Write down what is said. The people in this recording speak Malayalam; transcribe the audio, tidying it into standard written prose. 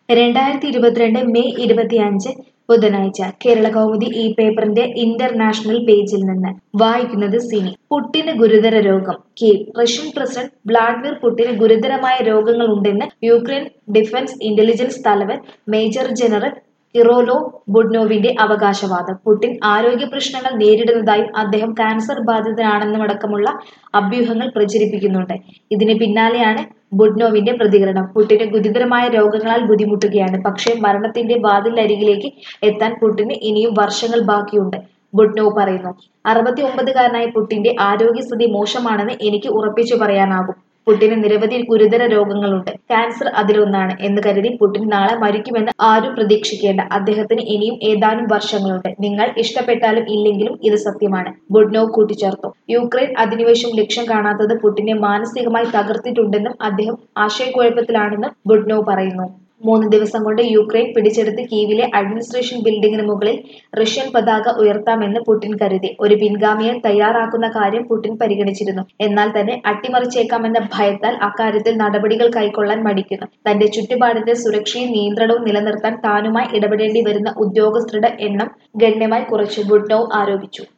മെയ് 25 ബുധനാഴ്ച കേരളകൗമുദി ഈ പേപ്പറിന്റെ ഇന്റർനാഷണൽ പേജിൽ നിന്ന് വായിക്കുന്നത് സിനി. പുടിന് ഗുരുതര രോഗം. കീവ്. റഷ്യൻ പ്രസിഡന്റ് വ്ളാഡിമിർ പുടിന് ഗുരുതരമായ രോഗങ്ങളുണ്ടെന്ന് യുക്രൈൻ ഡിഫൻസ് ഇന്റലിജൻസ് തലവൻ മേജർ ജനറൽ കിറില്ലോ ബുഡനോവിന്റെ അവകാശവാദം. പുടിൻ ആരോഗ്യ പ്രശ്നങ്ങൾ നേരിടുന്നതായും അദ്ദേഹം കാൻസർ ബാധിതനാണെന്നുമടക്കമുള്ള അഭ്യൂഹങ്ങൾ പ്രചരിപ്പിക്കുന്നുണ്ട്. ഇതിന് പിന്നാലെയാണ് ബുഡനോവിന്റെ പ്രതികരണം. പുടിന് ഗുരുതരമായ രോഗങ്ങളാൽ ബുദ്ധിമുട്ടുകയാണ്. പക്ഷേ മരണത്തിന്റെ വാതിലരികിലേക്ക് എത്താൻ പുടിന് ഇനിയും വർഷങ്ങൾ ബാക്കിയുണ്ട്, ബുഡനോവ് പറയുന്നു. 69-കാരനായ പുടിന്റെ ആരോഗ്യസ്ഥിതി മോശമാണെന്ന് എനിക്ക് ഉറപ്പിച്ചു പറയാനാകും. പുടിന് നിരവധി ഗുരുതര രോഗങ്ങളുണ്ട്. കാൻസർ അതിലൊന്നാണ് എന്ന് കരുതി പുടിൻ നാളെ മരിക്കുമെന്ന് ആരും പ്രതീക്ഷിക്കേണ്ട. അദ്ദേഹത്തിന് ഇനിയും ഏതാനും വർഷങ്ങളുണ്ട്. നിങ്ങൾ ഇഷ്ടപ്പെട്ടാലും ഇല്ലെങ്കിലും ഇത് സത്യമാണ്, ബുഡനോവ് കൂട്ടിച്ചേർത്തു. യുക്രൈൻ അധിനിവേശം ലക്ഷ്യം കാണാത്തത് പുടിനെ മാനസികമായി തകർത്തിട്ടുണ്ടെന്നും അദ്ദേഹം ആശയക്കുഴപ്പത്തിലാണെന്നും ബുഡനോവ് പറയുന്നു. 3 ദിവസം കൊണ്ട് യുക്രൈൻ പിടിച്ചെടുത്ത് കീവിലെ അഡ്മിനിസ്ട്രേഷൻ ബിൽഡിംഗിന് മുകളിൽ റഷ്യൻ പതാക ഉയർത്താമെന്ന് പുടിൻ കരുതി. ഒരു പിൻഗാമിയെ തയ്യാറാക്കുന്ന കാര്യം പുടിൻ പരിഗണിച്ചിരുന്നു. എന്നാൽ തന്നെ അട്ടിമറിച്ചേക്കാമെന്ന ഭയത്താൽ അക്കാര്യത്തിൽ നടപടികൾ കൈക്കൊള്ളാൻ മടിക്കുന്നു. തന്റെ ചുറ്റുപാടിന്റെ സുരക്ഷയും നിയന്ത്രണവും നിലനിർത്താൻ താനുമായി ഇടപെടേണ്ടി വരുന്ന ഉദ്യോഗസ്ഥരുടെ എണ്ണം ഗണ്യമായി കുറച്ചു, ബുഡനോവ് ആരോപിച്ചു.